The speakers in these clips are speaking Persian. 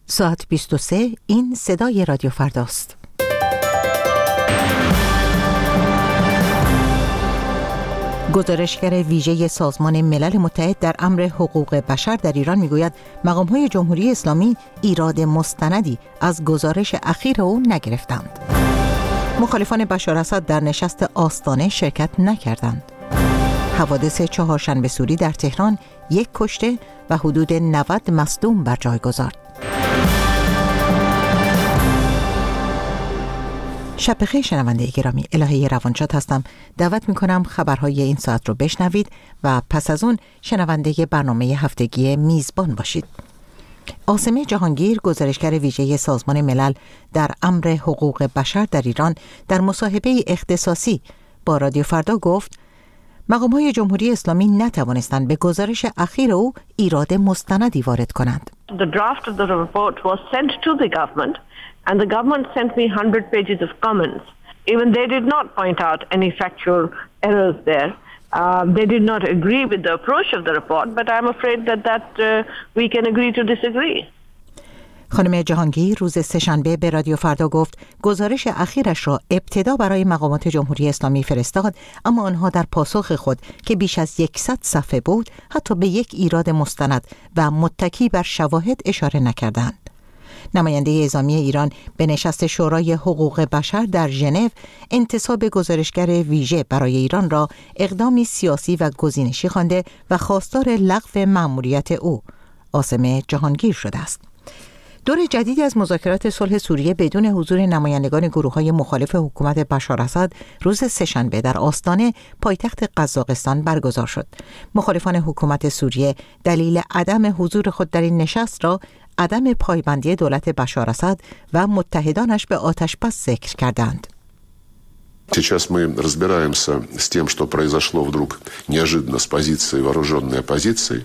ساعت 23 این صدای رادیو فرداست. گزارشگر ویژه سازمان ملل متحد در امر حقوق بشر در ایران میگوید مقام‌های جمهوری اسلامی ایراد مستندی از گزارش اخیر او نگرفتند. مخالفان بشار اسد در نشست آستانه شرکت نکردند. حوادث چهارشنبه سوری در تهران 1 کشته و حدود 90 مصدوم بر جای گذارد. شب بخیر شنونده گرامی، الهه روانشاد هستم. دعوت میکنم خبرهای این ساعت رو بشنوید و پس از اون شنونده برنامه هفتگی میزبان باشید. عاصمه جهانگیر، گزارشگر ویژه سازمان ملل در امر حقوق بشر در ایران، در مصاحبه اختصاصی با رادیو فردا گفت مقام‌های جمهوری اسلامی نتوانستند به گزارش اخیر او ایراد مستندی وارد کنند. The draft of the report was sent to the government and the government sent me 100 pages of comments. Even they did not point out any factual errors there. They did not agree with the approach of the report, but I'm afraid that we can agree to disagree. خانم جهانگیر روز سه‌شنبه به رادیو فردا گفت گزارش اخیرش را ابتدا برای مقامات جمهوری اسلامی فرستاد، اما آنها در پاسخ خود که بیش از 100 صفحه بود حتی به یک ایراد مستند و متکی بر شواهد اشاره نکردند. نماینده اعزامی ایران به نشست شورای حقوق بشر در ژنو انتصاب گزارشگر ویژه برای ایران را اقدامی سیاسی و گزینشی خوانده و خواستار لغو مأموریت او عاصمه جهانگیر شده است. دور جدیدی از مذاکرات صلح سوریه بدون حضور نمایندگان گروه‌های مخالف حکومت بشار اسد روز سه‌شنبه در آستانه پایتخت قزاقستان برگزار شد. مخالفان حکومت سوریه دلیل عدم حضور خود در این نشست را عدم پایبندی دولت بشار اسد و متحدانش به آتش‌بس ذکر کردند. Сейчас мы разбираемся с тем, что произошло вдруг неожиданно с позиции вооруженной оппозиции.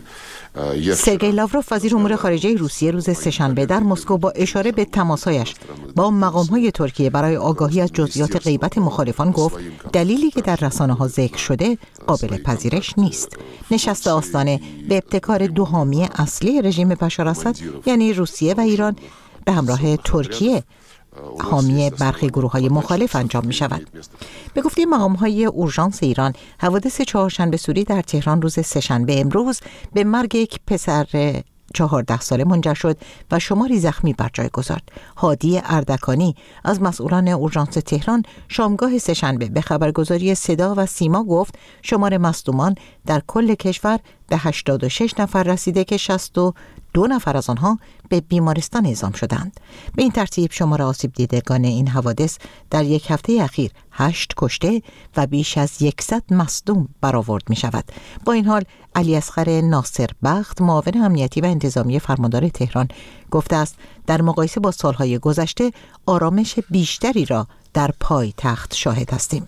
سرگئی لاوروف وزیر امور خارجه روسیه روز سه‌شنبه در مسکو با اشاره به تماس‌هایش با مقام‌های ترکیه برای آگاهی از جزئیات غیبت مخالفان گفت دلیلی که در رسانه‌ها ذکر شده قابل پذیرش نیست. نشست آستانه به ابتکار دو حامی اصلی رژیم بشار اسد یعنی روسیه و ایران به همراه ترکیه حامی برخی گروه‌های مخالف انجام می‌شود. به گفته مقام‌های اورژانس ایران، حوادث چهارشنبه سوری در تهران روز سه‌شنبه امروز به مرگ یک پسر 14 ساله منجر شد و شماری زخمی بر جای گذارد. هادی اردکانی از مسئولان اورژانس تهران شامگاه سه‌شنبه به خبرگزاری صدا و سیما گفت شمار مصدومان در کل کشور به 86 نفر رسیده که 62 نفر از آنها به بیمارستان اعزام شدند. به این ترتیب شمار آسیب دیدگان این حوادث در یک هفته اخیر 8 کشته و بیش از 100 مصدوم برآورد می شود. با این حال علی اصغر ناصر بخت معاون امنیتی و انتظامی فرماندار تهران گفته است در مقایسه با سالهای گذشته آرامش بیشتری را در پایتخت شاهد هستیم.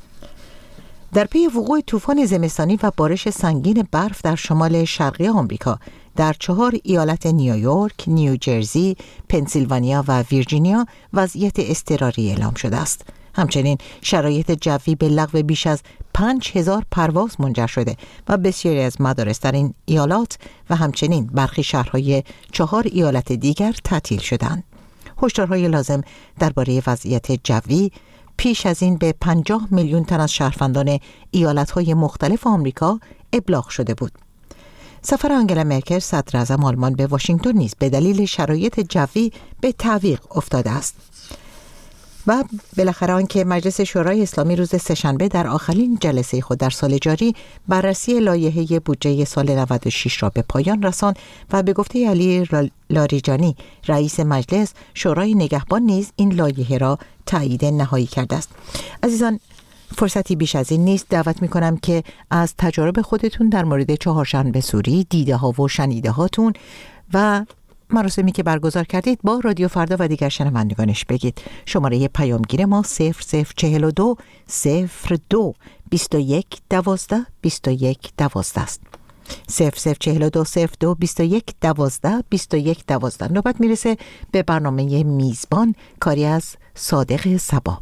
در پی وقوع طوفان زمستانی و بارش سنگین برف در شمال شرقی آمریکا در 4 ایالت نیویورک، نیوجرسی، پنسیلوانیا و ویرجینیا وضعیت اضطراری اعلام شده است. همچنین شرایط جوی به لغو بیش از 5000 پرواز منجر شده و بسیاری از مدارس در این ایالات و همچنین برخی شهرهای 4 ایالت دیگر تعطیل شدند. هشدارهای لازم درباره وضعیت جوی پیش از این به 50 میلیون تن از شهروندان ایالت‌های مختلف آمریکا ابلاغ شده بود. سفر آنگلا مرکل صدر اعظم آلمان به واشنگتن نیز به دلیل شرایط جوی به تعویق افتاده است. و بالاخره آنکه مجلس شورای اسلامی روز سه‌شنبه در آخرین جلسه خود در سال جاری بررسی لایحه بودجه سال 96 را به پایان رساند و به گفته علی لاریجانی رئیس مجلس، شورای نگهبان نیز این لایحه را تایید نهایی کرده است. عزیزان، فرصتی بیش از این نیست. دعوت می‌کنم که از تجارب خودتون در مورد چهارشنبه سوری، دیده ها و شنیده هاتون و مراسمی که برگزار کردید با رادیو فردا و دیگر شنوندگانش بگید. شماره پیامگیر ما 0042 02 21 12 21 12 است. 0042 02 21 12 21 12. نوبت میرسه به برنامه میزبان، کاری از صادق صبا.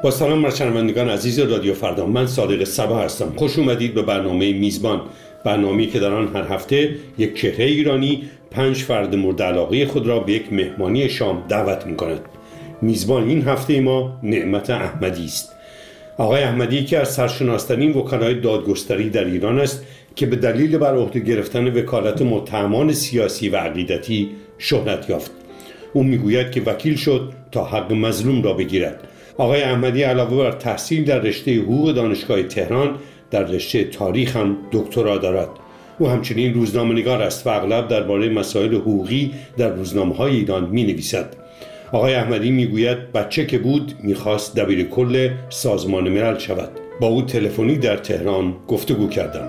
با سلام بر شنوندگان عزیز رادیو فردا، من صادق صبا هستم. خوش اومدید به برنامه میزبان، برنامه‌ای که در آن هر هفته یک چهره ایرانی 5 فرد مورد علاقه خود را به یک مهمانی شام دعوت می‌کند. میزبان این هفته ما نعمت احمدی است. آقای احمدی که از سرشناسترین وکلای دادگستری در ایران است که به دلیل بر عهده گرفتن وکالت متهمان سیاسی و عقیدتی شهرت یافت. او میگوید که وکیل شد تا حق مظلوم را بگیرد. آقای احمدی علاوه بر تحصیل در رشته حقوق دانشگاه تهران، در رشته تاریخ هم دکترا دارد. او همچنین روزنامه‌نگار است و اغلب درباره مسائل حقوقی در روزنامه‌های ایران می‌نویسد. آقای احمدی میگوید بچه که بود می‌خواست دبیرکل سازمان ملل شود. با او تلفنی در تهران گفتگو کردم.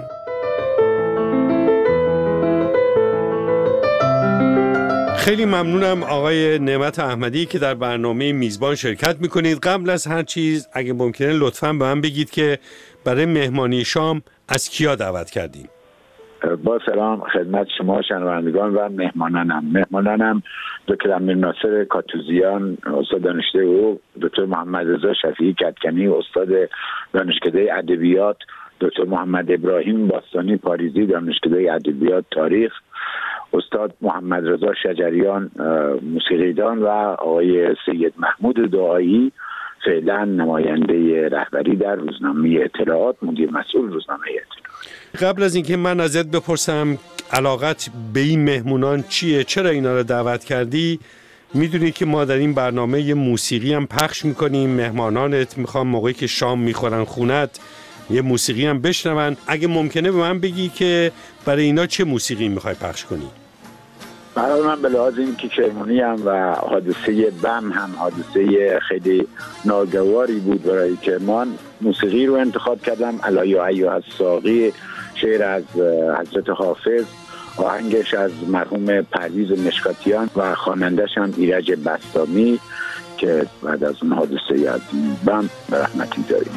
خیلی ممنونم آقای نعمت احمدی که در برنامه میزبان شرکت میکنید. قبل از هر چیز اگه ممکنه لطفاً به من بگید که برای مهمانی شام از کیا دعوت کردین؟ با سلام خدمت شما شنوندگان و مهمانانم دکتر امیرناصر کاتوزیان استاد دانشکده حقوق، دکتر محمد رضا شفیعی کدکنی استاد دانشکده ادبیات، دکتر محمد ابراهیم باستانی پاریزی دانشکده ادبیات تاریخ، استاد محمد رضا شجریان موسیقیدان و آقای سید محمود دعایی فعلا نماینده رهبری در روزنامه اطلاعات، مدیر مسئول روزنامه اطلاعات. قبل از اینکه من ازت بپرسم علاقت به این مهمونان چیه، چرا اینا رو دعوت کردی، میدونی که ما در این برنامه موسیقی هم پخش میکنیم. مهمانانت میخوام موقعی که شام میخورن خونت یه موسیقی هم بشنون. اگه ممکنه به من بگی که برای اینا چه موسیقی میخوای پخش کنی؟ برای من به لحاظ این که کرمانی هم و حادثه بم هم حادثه خیلی ناگواری بود برای کرمان، موسیقی رو انتخاب کردم. الا ایها الساقی، شعر از حضرت حافظ، آهنگش از مرحوم پرویز مشکاتیان و خوانندش هم ایرج بسطامی که بعد از اون حادثه عظیم بم به رحمتی داریم.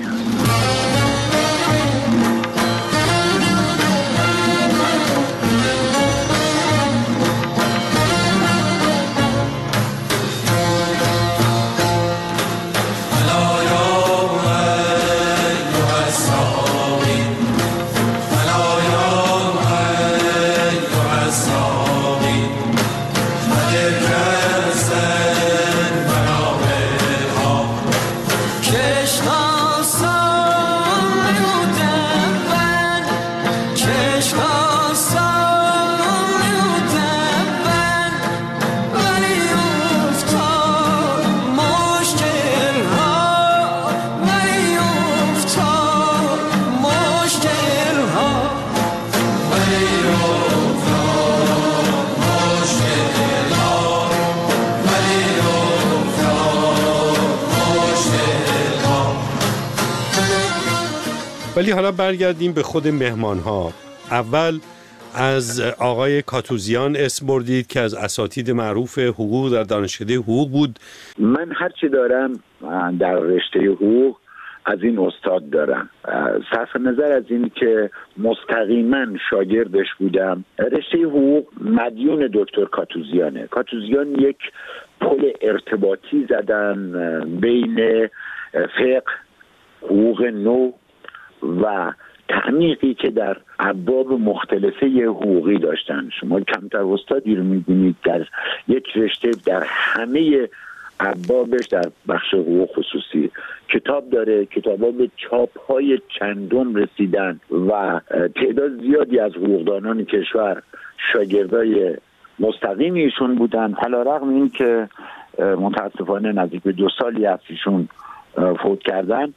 ولی حالا برگردیم به خود مهمان‌ها. اول از آقای کاتوزیان اسم بردید که از اساتید معروف حقوق در دانشکده حقوق بود. من هرچی دارم در رشته حقوق از این استاد دارم، صرف نظر از این که مستقیما شاگردش بودم. رشته حقوق مدیون دکتر کاتوزیانه. کاتوزیان یک پل ارتباطی زدن بین فقه، حقوق نو و تعمیقی که در ابواب مختلفه حقوقی داشتن. شما کمتر استادی رو می‌بینید در یک رشته در همه ابوابش در بخش حقوق خصوصی کتاب داره. کتابا به چاپ‌های چندم رسیدن و تعداد زیادی از حقوقدانان کشور شاگردای مستقیم ایشون بودن. علی‌رغم این که متاسفانه نزدیک به 2 سالی از ایشون فوت کردن،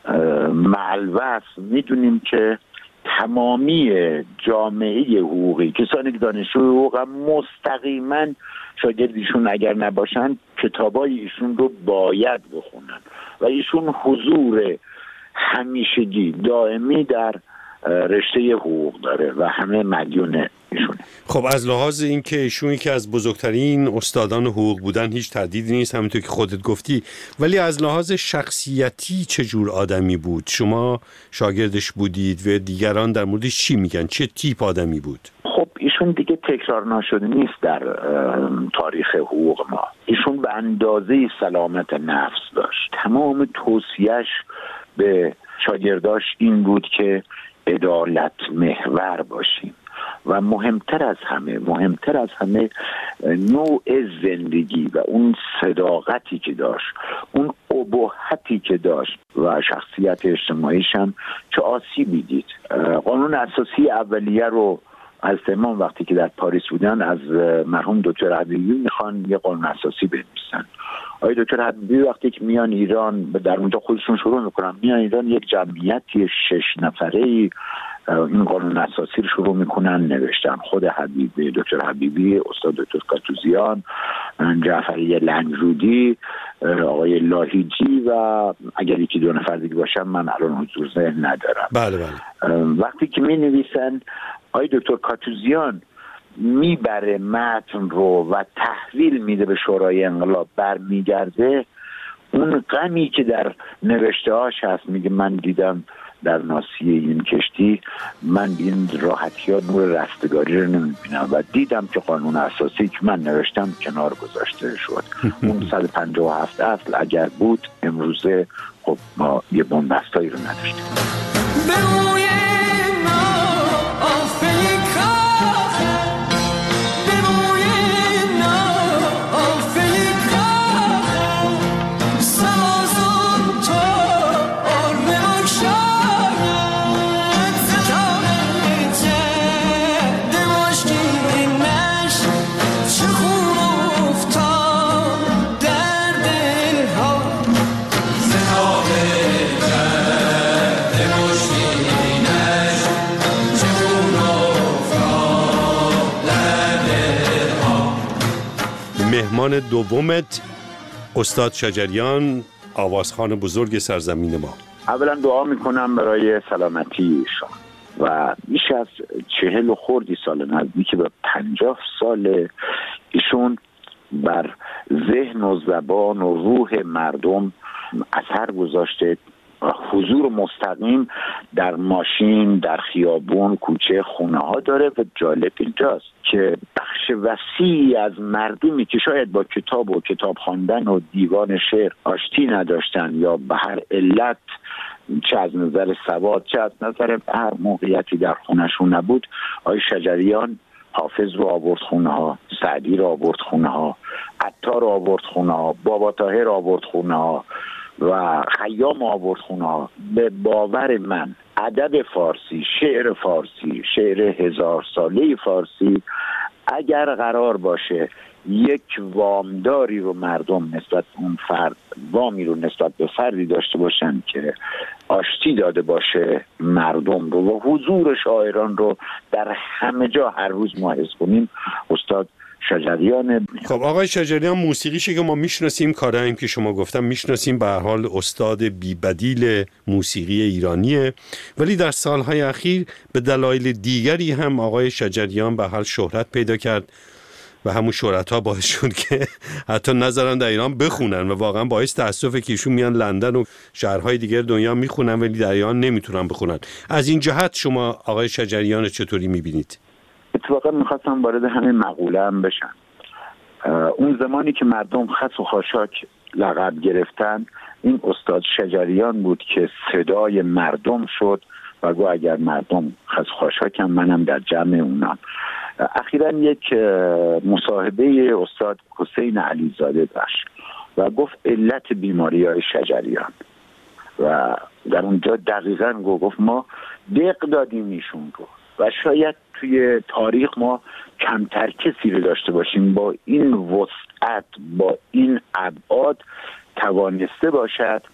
معلوف میدونیم که تمامی جامعه حقوقی، کسانی که دانشجوی حقوق هم مستقیما شاگردیشون اگر نباشن کتابای ایشون رو باید بخونن و ایشون حضور همیشگی دائمی در رشته حقوق داره و همه مدیون ایشونه. خب از لحاظ این که ایشون که از بزرگترین استادان حقوق بودن هیچ تردیدی نیست، همونطور که خودت گفتی، ولی از لحاظ شخصیتی چه جور آدمی بود؟ شما شاگردش بودید و دیگران در موردش چی میگن؟ چه تیپ آدمی بود؟ خب ایشون دیگه تکرار نشده نیست در تاریخ حقوق ما. ایشون به اندازه سلامت نفس داشت. تمام توصیهش به شاگرداش این بود که عدالت محور باشیم و مهمتر از همه نوع زندگی و اون صداقتی که داشت، اون ابهتی که داشت و شخصیت اجتماعیش هم چه آسیبی دید. قانون اساسی اولیه رو از امام وقتی که در پاریس بودن از مرحوم دکتر حبیبی میخوان یه قانون اساسی بنویسن. آقای دکتر حبیبی وقتی که میان ایران در اونجا خودشون شروع میکنن، میان ایران یک جمعیتی 6 نفره‌ای این قانون اساسی رو شروع میکنن نوشتن. خود حبیبی، دکتر حبیبی، استاد دکتر کاتوزیان، جعفری لنجرودی، آقای لاهیجی و اگر یکی دو نفر دیگه باشم من الان حضور ذهن ندارم. بله. وقتی که می نویسن آقای دکتر کاتوزیان میبره متن رو و تحویل میده به شورای انقلاب، برمیگرده اون غمی که در نوشته هاش هست، میگه من دیدم در ناصیه این کشتی من این راحتی ها نور رستگاری رو نمیبینم و دیدم که قانون اساسی که من نوشتم کنار گذاشته شد. اون 157 اصل اگر بود امروزه خب ما یه بنبستایی رو نداشتیم. مهمان دومت استاد شجریان، آوازخوان بزرگ سرزمین ما. اولا دعا میکنم برای سلامتی ایشان و بیش از 40 و خردی سال، نزدیک به 50 سال ایشون بر ذهن و زبان و روح مردم اثر گذاشته. حضور مستقیم در ماشین، در خیابون، کوچه، خونه ها داره و جالب اینجاست که بخش وسیعی از مردمی که شاید با کتاب و کتاب خواندن و دیوان شعر آشتی نداشتن یا به هر علت، چه از نظر سواد چه از نظر هر موقعیتی در خونهشون نبود، آقای شجریان حافظ رو آورد خونه ها، سعدی رو آورد خونه ها، عطار رو آورد خونه ها، بابا طاهر رو آورد خونه ها و خیام آورد خونه ها. به باور من ادب فارسی، شعر فارسی، شعر 1000 ساله فارسی اگر قرار باشه یک وامداری رو مردم نسبت اون فرد، وامی رو نسبت به فردی داشته باشن که آشتی داده باشه مردم رو و حضور شاعران رو در همه جا هر روز ما حس کنیم، استاد شجریان. خب آقای شجریان موسیقیشه که ما میشناسیم، کارهایی که شما گفتم میشناسیم، به هر حال استاد بی‌بدیل موسیقی ایرانیه، ولی در سالهای اخیر به دلایل دیگری هم آقای شجریان به حال شهرت پیدا کرد و همون شهرت‌ها باعث شد که حتی نذارن در ایران بخونن و واقعا باعث تأسفه که ایشون میان لندن و شهرهای دیگر دنیا میخونن ولی در ایران نمیتونن بخونن. از این جهت شما آقای شجریان چطوری میبینید؟ اتفاقا میخواستم وارد همین مقوله هم بشن. اون زمانی که مردم خس و خاشاک لقب گرفتن، این استاد شجریان بود که صدای مردم شد و گو اگر مردم خس و خاشاکم منم در جمع اونم. اخیراً یک مصاحبه استاد حسین علیزاده داشت و گفت علت بیماری های شجریان و در اونجا دقیقاً گفت ما دق دادیم ایشون رو و شاید توی تاریخ ما کمتر کسی رو داشته باشیم با این وسعت، با این ابعاد توانسته باشد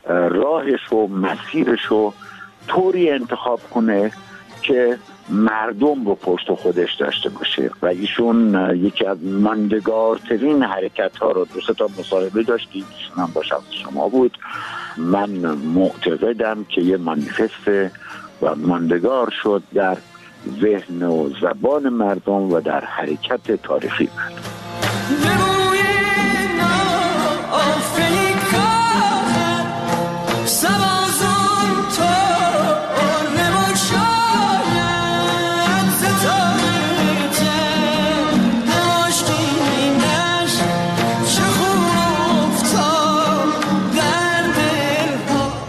راهش و مسیرش رو طوری انتخاب کنه که مردم رو پشت خودش داشته باشه و ایشون یکی از ماندگارترین حرکت ها رو 2 تا مصاحبه داشت که ایشون هم با شخص شما بود. من معتقدم که یه مانیفست و ماندگار شد در ذهن و زبان مردم و در حرکت تاریخی مردم.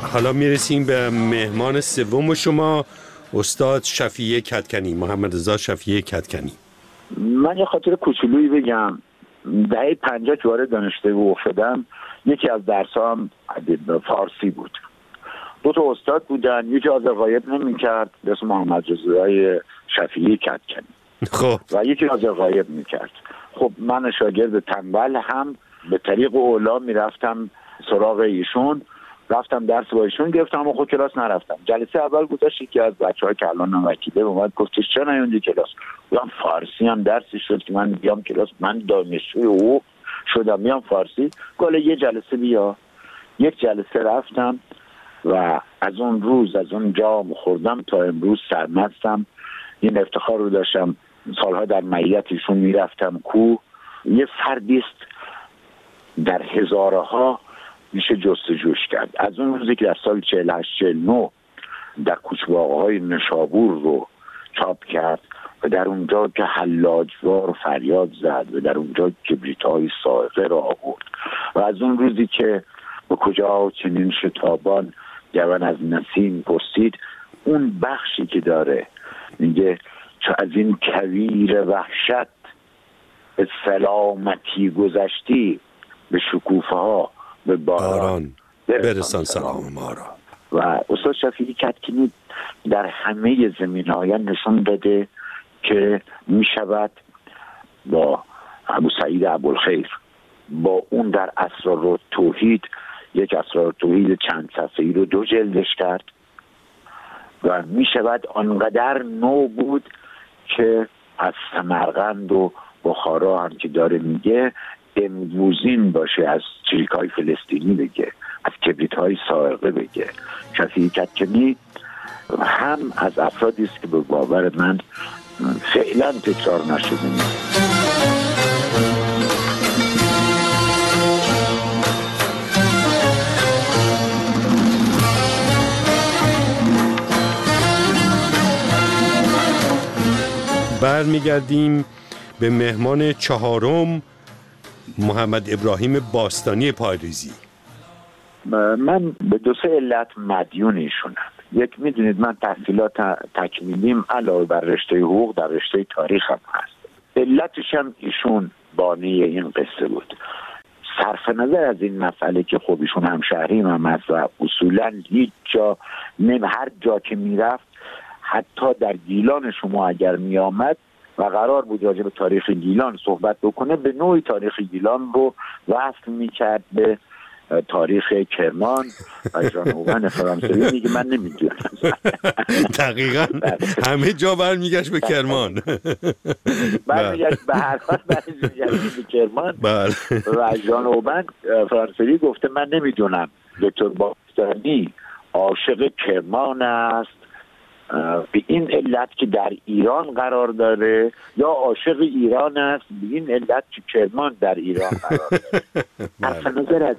حالا میرسیم به مهمان سوم شما، استاد شفیع کدکنی، محمد رضا شفیع کدکنی. من یه خاطر کوچولویی بگم. دهه 50 که وارد دانشگاه حقوق شدم، یکی از درسام فارسی بود. 2 تا استاد بودن، یکی حاضر غایب نمی‌کرد به اسم محمد رضا شفیع کدکنی، خب و یکی حاضر غایب می‌کرد. خب من شاگرد تنبل هم به طریق اولا میرفتم سراغ ایشون، رفتم درس با ایشون گرفتم و خود کلاس نرفتم. جلسه اول گذاشت یکی از بچه‌ها که الان وکیله اومد گفتش چرا نیومدی کلاس؟ گفتم فارسی هم درسی شد که من بیام کلاس، من دانشجوی حقوق شدم میام فارسی. گفت یه جلسه بیا. یک جلسه رفتم و از اون روز از اون جام خوردم تا امروز سرمستم. این افتخار رو داشتم سالها در معیت ایشون میرفتم کوه. یه فردی است در هزارها میشه جستجوش کرد. از اون روزی که در سال 48-49 در کوچه‌های نشابور رو چاپ کرد و در اونجا که حلاجوار فریاد زد و در اونجا کبریت‌های صاعقه را آورد و از اون روزی که به کجا چنین شتابان جوان از نسیم پرسید، اون بخشی که داره میگه چو از این کویر وحشت به سلامتی گذشتی، به شکوفه ها به باران برسان سلام ما را. و استاد شفیع کدکنی در همه زمینه‌ها نشون داده که می شود با ابو سعید ابوالخیر، با اون در اسرار توحید، یک اسرار توحید چند صفحه‌ای رو 2 جلدش کرد و می شود آنقدر نو بود که از سمرقند و بخارا هم که داره میگه امروزین باشه، از چریک‌های فلسطینی بگه، از کبریت‌های صاعقه بگه. شفیع کدکنی هم از افرادی است که به باور من فعلا تکرار نشده نیست. برمیگردیم به مهمان چهارم، محمد ابراهیم باستانی پایریزی. من به 2-3 علت مدیون ایشونم. یک، میدونید من تحصیلات تکمیلیم علاوه بر رشته حقوق در رشته تاریخ هم هست. علتش هم ایشون بانی این قصه بود. صرف نظر از این مسئله که خب ایشون همشهریم هم هست و اصولا هیچ جا هر جا که میرفت، حتی در گیلان شما اگر میآمد و قرار بود راجع به تاریخ گیلان صحبت بکنه، به نوعی تاریخ گیلان رو وصل میکرد به تاریخ کرمان و جانوبن فرانسوی. میگه من نمیدونم. دقیقاً همه جا برمیگشت به کرمان، برمیگشت به هر حال برمیگشت به کرمان و جانوبن فرانسوی گفته من نمیدونم دکتر باستانی عاشق کرمان است به این علت که در ایران قرار داره یا عاشق ایران است به این علت که کرمان در ایران قرار داره.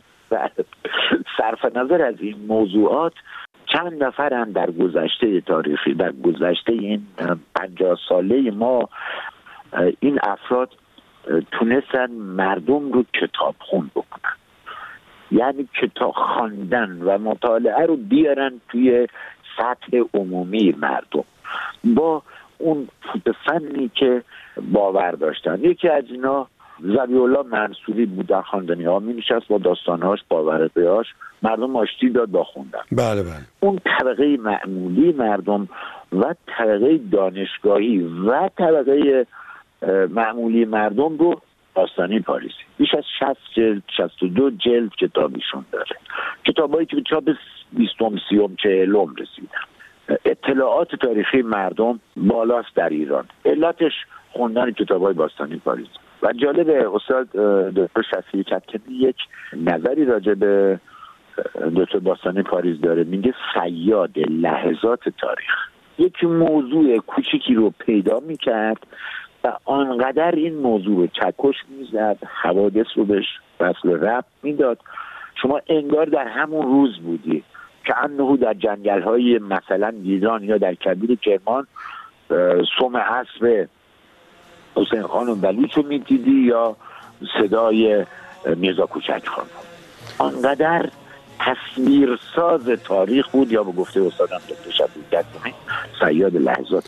صرف نظر از این موضوعات چند نفرن در گذشته تاریخی، در گذشته این 50 ساله ما، این افراد تونستن مردم رو کتاب خون بکنن، یعنی کتاب خواندن و مطالعه رو بیارن توی سطح عمومی مردم با اون فنی که باور داشتن. یکی از اینا ذبیح‌الله منصوری بود، در خواندنی ها می نشست با داستانهاش باورهاش مردم آشتی داد با خوندن. بله. اون طبقه معمولی مردم و طبقه دانشگاهی و طبقه معمولی مردم رو باستانی پاریزی بیش از 60 جلد 62 جلد کتابیشون داره، کتابایی که به چاپ 20م 30م 40م رسیدن. اطلاعات تاریخی مردم بالاست در ایران، علتش خوندن کتابای باستانی پاریزی. و جالب استاد دکتر شفیع کدکنی یک نظری راجع به دکتر باستانی پاریز داره، میگه صیاد لحظات تاریخ. یک موضوع کوچیکی رو پیدا میکرد و آنقدر این موضوع رو چکش میزد، حوادث رو بهش وصل ربط میداد، شما انگار در همون روز بودی که انه در جنگل‌های مثلا گیلان یا در کبیر کرمان صبح عصر حسین خان و بلوچ رو میدیدی یا صدای میرزا کوچک خان. آنقدر تصویرساز تاریخ بود، یا به گفته استادم دکتر شفیع کدومی صیاد لحظات.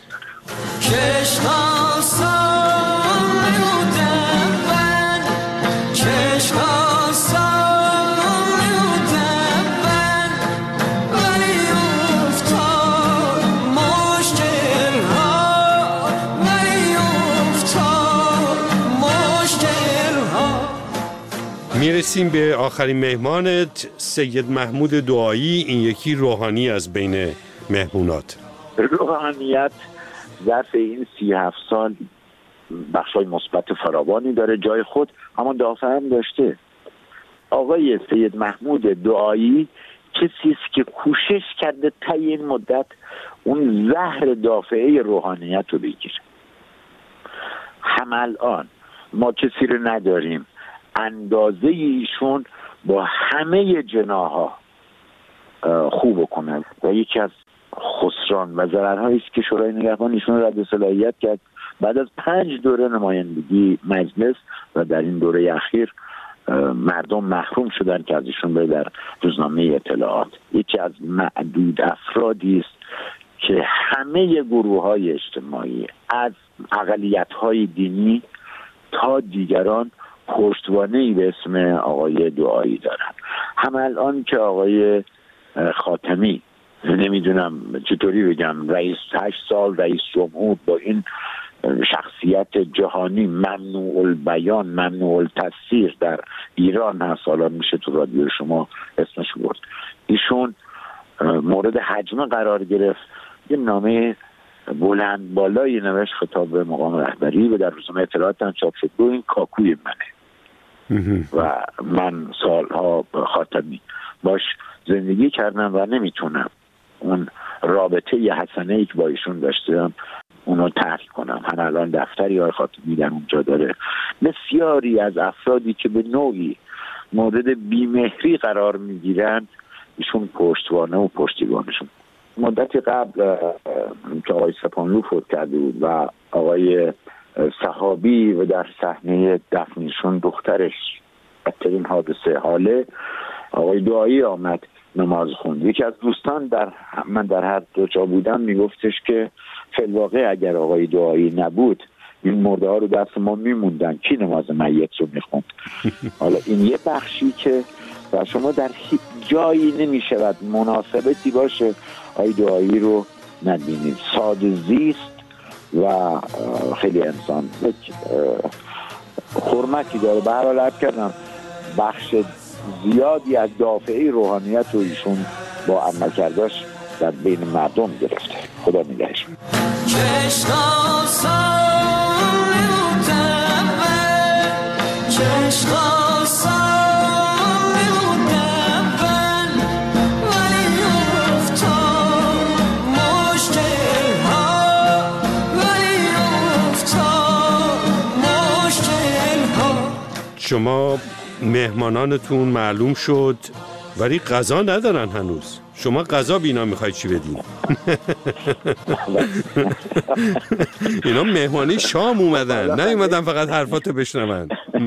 میرسیم به آخرین مهمانت، سید محمود دعایی. این یکی روحانی از بین مهمونات. روحانیت ظرف این 37 سال بخشای مثبت فراوانی داره، جای خود اما دافعه هم داشته. آقای سید محمود دعایی کسی است که کوشش کرده طی این مدت اون زهر دافعه روحانیت رو بگیره. هم الان ما کسی رو نداریم اندازه ایشون با همه جناح‌ها خوب کنند و یکی از خسران و ضررهایی است که شورای نگهبان ایشون رد صلاحیت کرد بعد از 5 دوره نمایندگی مجلس و در این دوره اخیر مردم محروم شدن که از ایشون به در روزنامه اطلاعات. یکی از معدود افرادی است که همه گروه‌های اجتماعی از اقلیت‌های دینی تا دیگران پشتوانه‌ای به اسم آقای دعایی دارن. هم الان که آقای خاتمی، نمیدونم چطوری بگم، 8 سال رئیس جمهور با این شخصیت جهانی ممنوع البیان ممنوع التفسیر در ایران هست، حالا میشه تو رادیو شما اسمش برد، ایشون مورد هجمه قرار گرفت، یه نامه بلند بالایی نوشت خطاب به مقام رهبری و در روزنامه اطلاعات هم چاپ شد. این کاکوی منه و من سالها خاتمی باش زندگی کردم و نمیتونم اون رابطه حسنه‌ای که با ایشون داشتم اونو ترک کنم. هم الان دفتری های خاتمی در اونجا داره. بسیاری از افرادی که به نوعی مورد بیمهری قرار میگیرن ایشون پشتوانه و پشتیبانشون. مدتی قبل که آقای سپانلو فوت کرده بود و آقای صحابی و در صحنه دفنشون دخترش بدترین حادثه حاله، آقای دعایی آمد نماز خوند. یکی از دوستان من در هر دو جا بودم میگفتش که فی الواقع اگر آقای دعایی نبود این مرده ها رو دست ما میموندن، کی نماز میت رو میخوند؟ حالا این یه بخشی که و شما در هیچ جایی نمیشود مناسبتی باشه آقای دعایی رو نبینید. ساده زیست و خیلی انسان حرمتی داره. به هر حال عرض کردم بخش زیادی از دافعه روحانیت رو ایشون با عملکرداش در بین مردم گرفته. خدا نگهش. شما مهمانانتون معلوم شد ولی غذا ندارن هنوز. شما غذا بینا میخواید چی بدین؟ اینا مهمانی شام اومدن، نیومدن فقط حرفاتو بشنون.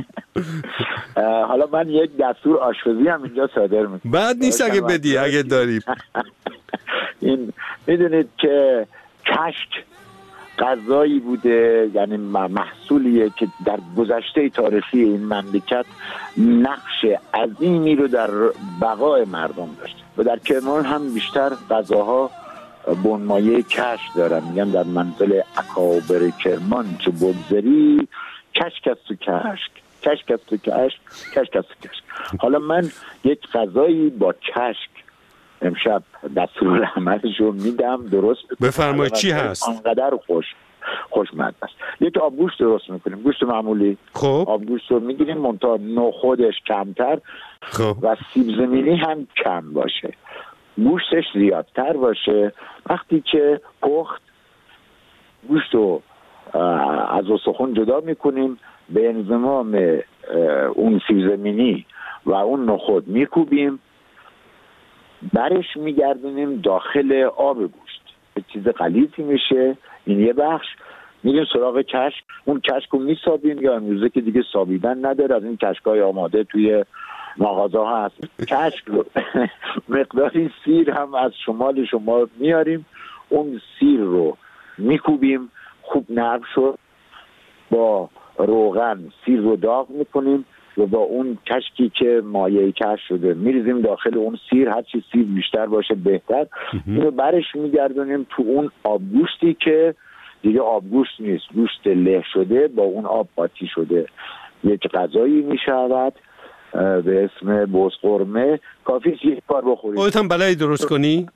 حالا من یک دستور آشپزی هم اینجا صادر میکنم. بعد نیست اگه بدی، اگه داری. این میدونید که کشک غذایی بوده، یعنی محصولیه که در گذشته تاریخی این مملکت نقش عظیمی رو در بقای مردم داشته و در کرمان هم بیشتر غذاها بنمایه کشک دارن. میگم در منزل اکابر کرمان چه بگذری کشک است و کشک، کشک است و کشک، کشک است و کشک. حالا من یک غذایی با کشک امشب دستور عملش رو میدم، درست بفرمایید. چی هست؟ انقدر خوشمزه است. یک آبگوشت درست میکنیم، گوشت معمولی. خب آبگوشت رو میگیریم منتها نخودش کمتر خب و سیب زمینی هم کم باشه، گوشتش زیادتر باشه. وقتی که پخت گوشت رو از استخوان جدا میکنیم، به انضمام اون سیب زمینی و اون نخود میکوبیم، برش میگردونیم داخل آب گوشت، یه چیز غلیظی میشه. این یه بخش. میریم سراغ کشک، اون کشک رو میسابیم، یا امروزه که دیگه سابیدن نداره، از این کشکای آماده توی مغازه ها هست. کشک رو مقداری سیر هم از شمال شما میاریم، اون سیر رو میکوبیم، خوب نرم شد، با روغن سیر رو داغ میکنیم و با اون کشکی که مایه کشک شده میریزیم داخل اون سیر. هرچی سیر بیشتر باشه بهتر. اینو برش میگردونیم تو اون آبگوشتی که دیگه آبگوشت نیست، گوشت له شده با اون آب قاطی شده. یک غذایی میشود به اسم بزقرمه. کافی یک بار بخورید. خودت هم بلدی درست کنی؟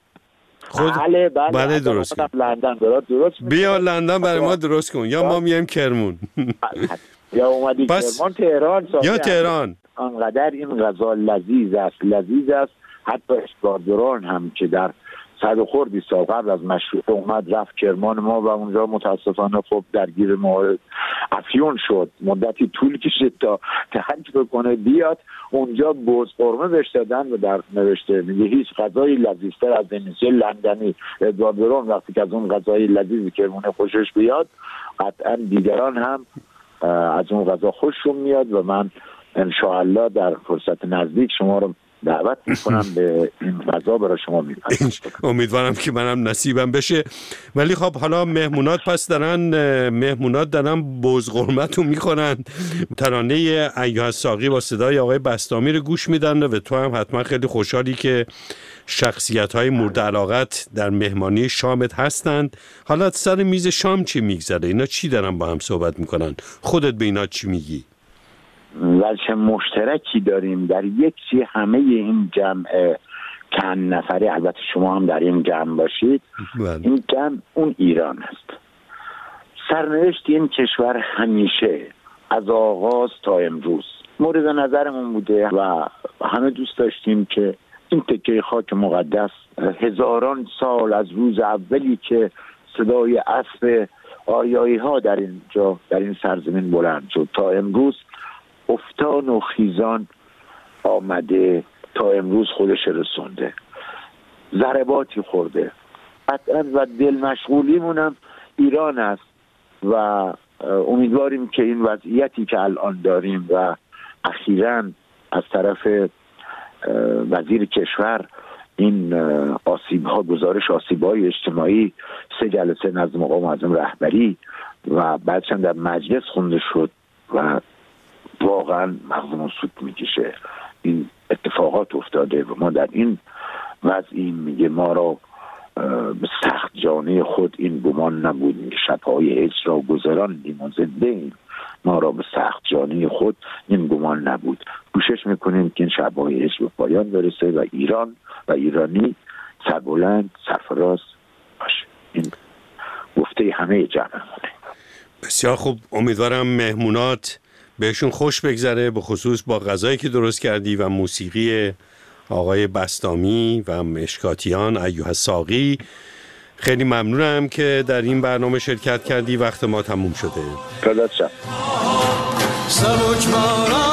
بله درست کن. لندن درست بیا لندن برای ما درست کن، یا ما میایم کرمون. یا اومدی کرمان، تهران یا تهران. انقدر این غذا لذیذ است. حتی اشکاردران هم که در 100 خردی سال قبل از مشروطه اومد رفت کرمان ما و اونجا متاسفانه خب درگیر مورد افیون شد، مدتی طول کشید تا تحقیق کنه بیاد. اونجا بزقرمه بهش دادن و در نوشته میگه هیچ غذای لذیذتر از این نیست. لندنی ادواردرون وقتی که از اون غذای لذیذی کرمونه خوشش بیاد، قطعا دیگران هم از اون غذا خوششون میاد و من انشاءالله در فرصت نزدیک شما رو دعوت میکنم به این غذا برای شما میپرسم. امیدوارم که منم نصیبم بشه. ولی خب حالا مهمونات دارن بزقرمتو میکنن، ترانه ایها الساقی با صدای آقای بسطامی رو گوش میدن و تو هم حتما خیلی خوشحالی که شخصیت‌های مورد علاقت در مهمانی شامت هستند. حالا سر میز شام چی میگذره؟ اینا چی دارن با هم صحبت میکنن؟ خودت به اینا چی میگی؟ وجه مشترکی داریم در یک چی همه این جمع چند نفره، البته شما هم در این جمع باشید. این جمع اون ایران است. سرنوشت این کشور همیشه از آغاز تا امروز مورد نظرمون بوده و همه دوست داشتیم که این تکه خاک مقدس هزاران سال از روز اولی که صدای اسب آریایی ها در این سرزمین بلند شد تا امروز افتان و خیزان آمده، تا امروز خودش رسونده، ضرباتی خورده قطعا و دل مشغولیمونم ایران است و امیدواریم که این وضعیتی که الان داریم و اخیراً از طرف وزیر کشور این گزارش آسیب‌های اجتماعی 3 جلسه نزد مقام معظم رهبری و بعدش در مجلس خونده شد و واقعا مغزمون سود میکشه. این اتفاقات افتاده و ما در این وضعی میگه ما را به سخت جانه خود این گمان نبود که شبهای هجر را گذراندیم و زنده ایم. ما را به سخت جانه خود این گمان نبود. کوشش میکنیم که این شبهای هجر به پایان برسه و ایران و ایرانی سربلند سرفراز باشه. این گفته همه جمعمونه. بسیار خوب. امیدوارم مهمونات بهشون خوش بگذره، به خصوص با غذایی که درست کردی و موسیقی آقای بسطامی و مشکاتیان ایها الساقی. خیلی ممنونم که در این برنامه شرکت کردی. وقت ما تموم شده. فدات شم.